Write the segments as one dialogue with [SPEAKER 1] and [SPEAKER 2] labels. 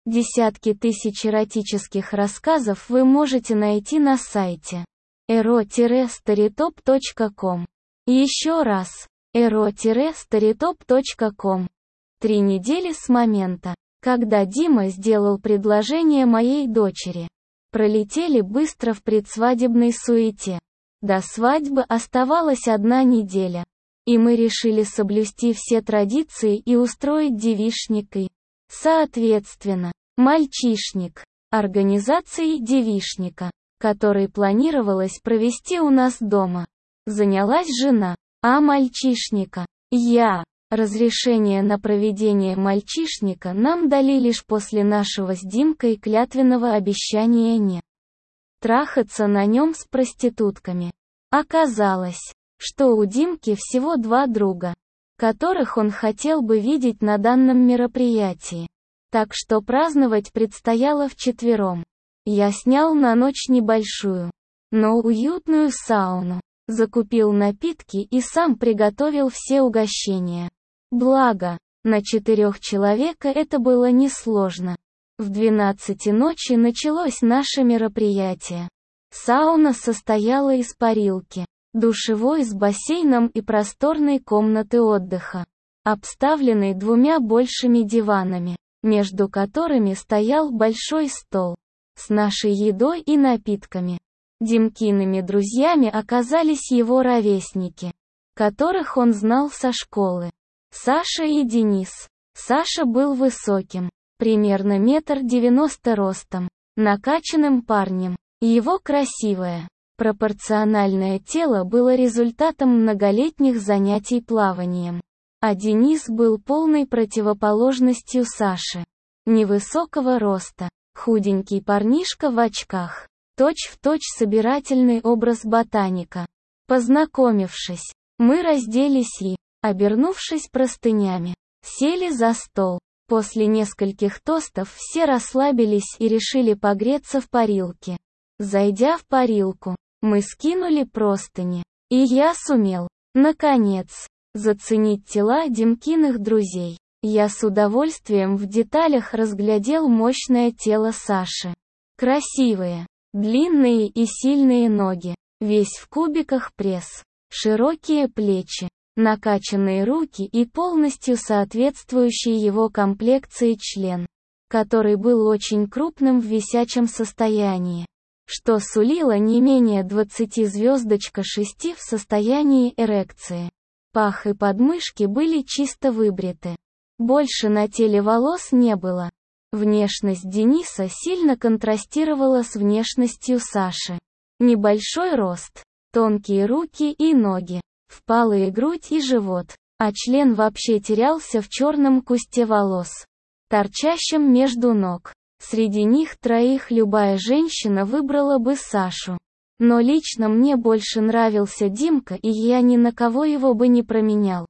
[SPEAKER 1] Десятки тысяч эротических рассказов вы можете найти на сайте ero-storytop.com. Еще раз, ero-storytop.com. 3 недели с момента, когда Дима сделал предложение моей дочери, пролетели быстро в предсвадебной суете. До свадьбы оставалась 1 неделя, и мы решили соблюсти все традиции и устроить девичник и, соответственно, мальчишник, организацией девичника, который планировалось провести у нас дома. Занялась жена, а мальчишника – я. Разрешение на проведение мальчишника нам дали лишь после нашего с Димкой клятвенного обещания не трахаться на нем с проститутками. Оказалось, что у Димки всего 2 друга, которых он хотел бы видеть на данном мероприятии. Так что праздновать предстояло вчетвером. Я снял на ночь небольшую, но уютную сауну, закупил напитки и сам приготовил все угощения. Благо, на 4 человека это было несложно. В 12 ночи началось наше мероприятие. Сауна состояла из парилки, душевой с бассейном и просторной комнаты отдыха, обставленной 2 большими диванами, между которыми стоял большой стол с нашей едой и напитками. Димкиными друзьями оказались его ровесники, которых он знал со школы. Саша и Денис. Саша был высоким, примерно 1,90 м ростом, накачанным парнем. Его красивое, пропорциональное тело было результатом многолетних занятий плаванием. А Денис был полной противоположностью Саши. Невысокого роста, худенький парнишка в очках. Точь-в-точь собирательный образ ботаника. Познакомившись, мы разделись и, обернувшись простынями, сели за стол. После нескольких тостов все расслабились и решили погреться в парилке. Зайдя в парилку, мы скинули простыни, и я сумел, наконец, заценить тела Димкиных друзей. Я с удовольствием в деталях разглядел мощное тело Саши. Красивые, длинные и сильные ноги, весь в кубиках пресс, широкие плечи, накачанные руки и полностью соответствующий его комплекции член, который был очень крупным в висячем состоянии, что сулило не менее 20,6 в состоянии эрекции. Пах и подмышки были чисто выбриты. Больше на теле волос не было. Внешность Дениса сильно контрастировала с внешностью Саши. Небольшой рост, тонкие руки и ноги, впалые грудь и живот, а член вообще терялся в черном кусте волос, торчащем между ног. Среди них 3 любая женщина выбрала бы Сашу. Но лично мне больше нравился Димка, и я ни на кого его бы не променял.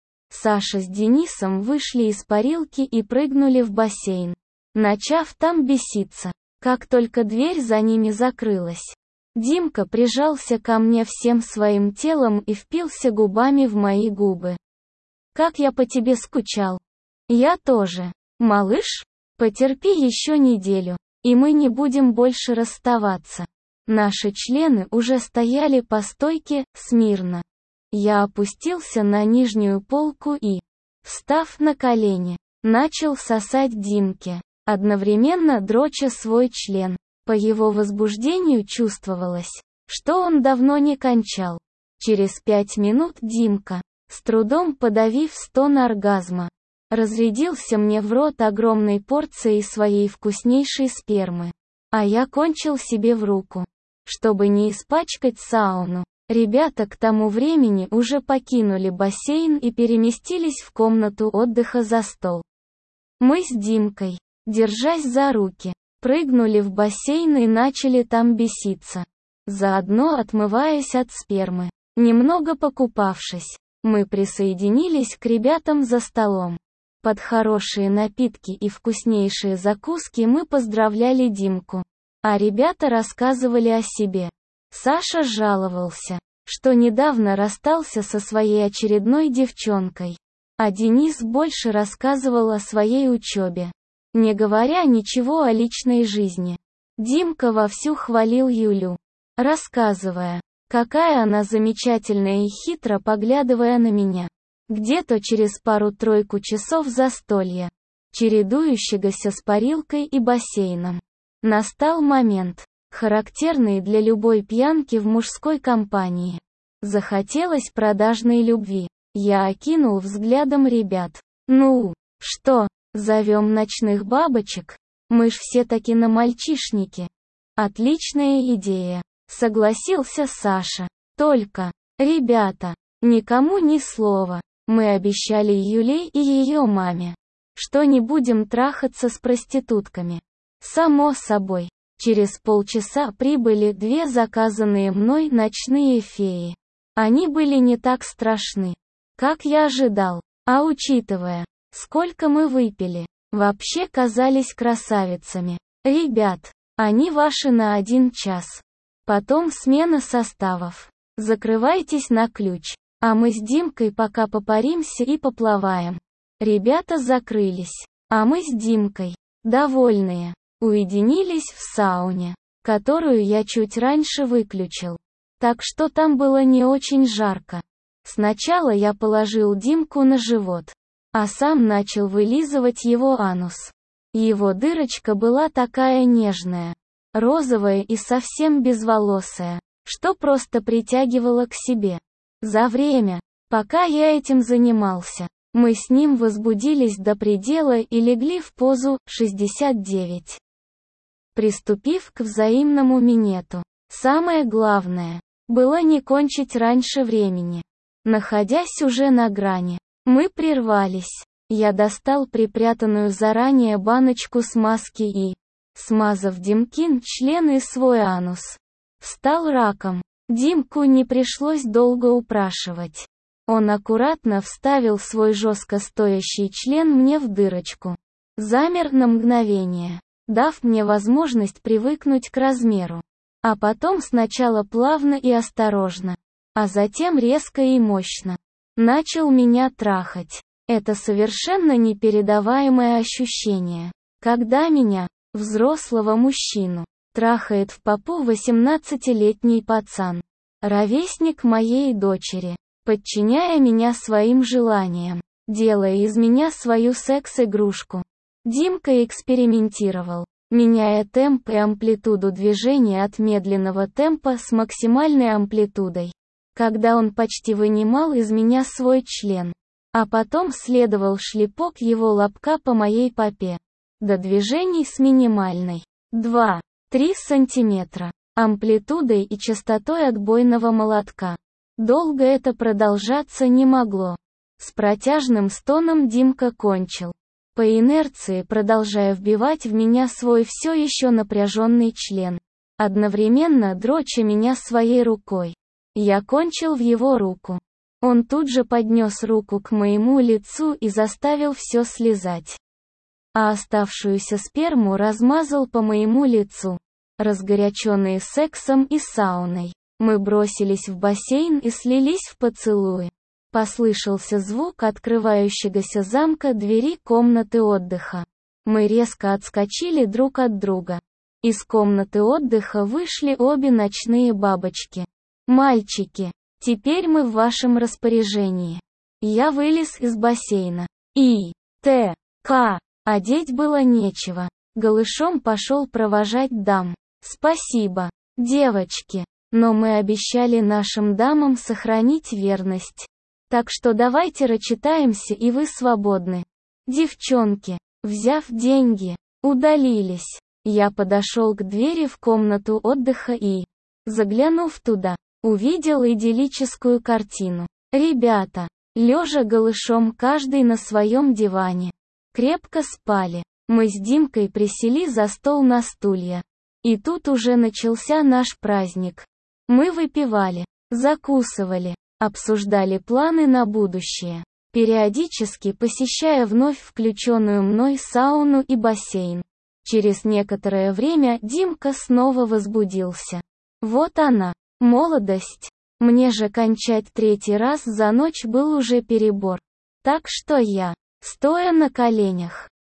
[SPEAKER 1] Саша с Денисом вышли из парилки и прыгнули в бассейн, начав там беситься. Как только дверь за ними закрылась, Димка прижался ко мне всем своим телом и впился губами в мои губы. «Как я по тебе скучал!» «Я тоже. Малыш, потерпи еще неделю, и мы не будем больше расставаться». Наши члены уже стояли по стойке, смирно. Я опустился на нижнюю полку и, встав на колени, начал сосать Димке, одновременно дроча свой член. По его возбуждению чувствовалось, что он давно не кончал. Через 5 минут Димка, с трудом подавив стон оргазма, разрядился мне в рот огромной порцией своей вкуснейшей спермы. А я кончил себе в руку. Чтобы не испачкать сауну, ребята к тому времени уже покинули бассейн и переместились в комнату отдыха за стол. Мы с Димкой, держась за руки, прыгнули в бассейн и начали там беситься, заодно отмываясь от спермы. Немного покупавшись, мы присоединились к ребятам за столом. Под хорошие напитки и вкуснейшие закуски мы поздравляли Димку, а ребята рассказывали о себе. Саша жаловался, что недавно расстался со своей очередной девчонкой, а Денис больше рассказывал о своей учебе. не говоря ничего о личной жизни. Димка вовсю хвалил Юлю, рассказывая, какая она замечательная и хитро поглядывая на меня. Где-то через пару-тройку часов застолья, чередующегося с парилкой и бассейном, настал момент, характерный для любой пьянки в мужской компании. Захотелось продажной любви. Я окинул взглядом ребят. Ну, что, зовем ночных бабочек? Мы ж все-таки на мальчишнике. Отличная идея, согласился Саша. Только, ребята, никому ни слова. Мы обещали Юле и ее маме, что не будем трахаться с проститутками. Само собой, через полчаса прибыли 2 заказанные мной ночные феи. Они были не так страшны, как я ожидал, а учитывая, сколько мы выпили, вообще казались красавицами. Ребят, они ваши на 1 час. Потом смена составов. Закрывайтесь на ключ, а мы с Димкой пока попаримся и поплаваем. Ребята закрылись, а мы с Димкой, довольные, уединились в сауне, которую я чуть раньше выключил. Так что там было не очень жарко. Сначала я положил Димку на живот, а сам начал вылизывать его анус. Его дырочка была такая нежная, розовая и совсем безволосая, что просто притягивала к себе. За время, пока я этим занимался, мы с ним возбудились до предела и легли в позу 69. Приступив к взаимному минету, самое главное было не кончить раньше времени. Находясь уже на грани, мы прервались. Я достал припрятанную заранее баночку смазки и, смазав Димкин член и свой анус, встал раком. Димку не пришлось долго упрашивать. Он аккуратно вставил свой жестко стоящий член мне в дырочку. Замер на мгновение, дав мне возможность привыкнуть к размеру. А потом сначала плавно и осторожно, а затем резко и мощно начал меня трахать. Это совершенно непередаваемое ощущение, когда меня, взрослого мужчину, трахает в попу 18-летний пацан, ровесник моей дочери, подчиняя меня своим желаниям, делая из меня свою секс-игрушку. Димка экспериментировал, меняя темп и амплитуду движения от медленного темпа с максимальной амплитудой, когда он почти вынимал из меня свой член, а потом следовал шлепок его лобка по моей попе, до движений с минимальной 2-3 сантиметра амплитудой и частотой отбойного молотка. Долго это продолжаться не могло. С протяжным стоном Димка кончил, по инерции продолжая вбивать в меня свой все еще напряженный член, одновременно дроча меня своей рукой. Я кончил в его руку. Он тут же поднес руку к моему лицу и заставил все слезать. А оставшуюся сперму размазал по моему лицу. Разгоряченные сексом и сауной, мы бросились в бассейн и слились в поцелуи. Послышался звук открывающегося замка двери комнаты отдыха. Мы резко отскочили друг от друга. Из комнаты отдыха вышли обе ночные бабочки. «Мальчики, теперь мы в вашем распоряжении». Я вылез из бассейна. Одеть было нечего. Голышом пошел провожать дам. Спасибо, девочки, но мы обещали нашим дамам сохранить верность. Так что давайте рачитаемся, и вы свободны. Девчонки, взяв деньги, удалились. Я подошел к двери в комнату отдыха и, заглянув туда, увидел идиллическую картину. Ребята, лежа голышом каждый на своем диване, крепко спали. Мы с Димкой присели за стол на стулья. И тут уже начался наш праздник. Мы выпивали, закусывали, обсуждали планы на будущее, периодически посещая вновь включенную мной сауну и бассейн. Через некоторое время Димка снова возбудился. Вот она, молодость. Мне же кончать 3-й раз за ночь был уже перебор. Так что я, стоя на коленях,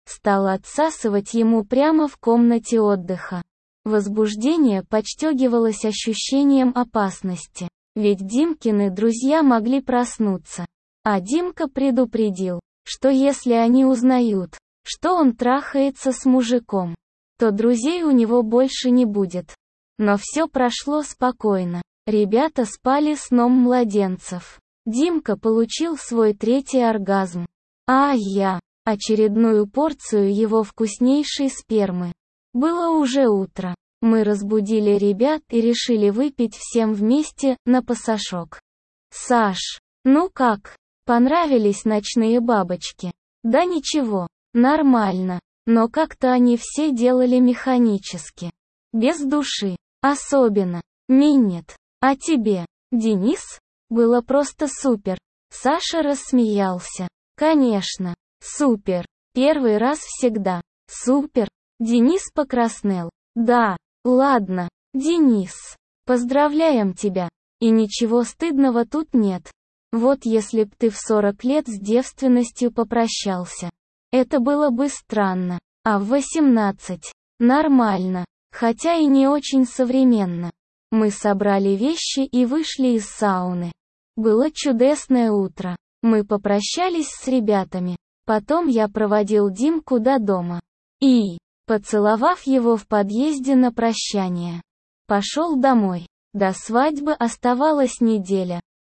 [SPEAKER 1] Стал отсасывать ему прямо в комнате отдыха. Возбуждение подстегивалось ощущением опасности. Ведь Димкины друзья могли проснуться. А Димка предупредил, что если они узнают, что он трахается с мужиком, то друзей у него больше не будет. Но все прошло спокойно. Ребята спали сном младенцев. Димка получил свой третий оргазм. А я – очередную порцию его вкуснейшей спермы. Было уже утро. Мы разбудили ребят и решили выпить всем вместе на пасашок. Саш, ну как? Понравились ночные бабочки? Да ничего, нормально. Но как-то они все делали механически. Без души. Особенно. Минет. А тебе, Денис? Было просто супер. Саша рассмеялся. Конечно. Супер. Первый раз всегда. Супер. Денис покраснел. Да. Ладно, Денис. Поздравляем тебя. И ничего стыдного тут нет. Вот если б ты в 40 лет с девственностью попрощался. Это было бы странно. А в 18. Нормально. Хотя и не очень современно. Мы собрали вещи и вышли из сауны. Было чудесное утро. Мы попрощались с ребятами. Потом я проводил Димку до дома. И, поцеловав его в подъезде на прощание, пошел домой. До свадьбы оставалась неделя.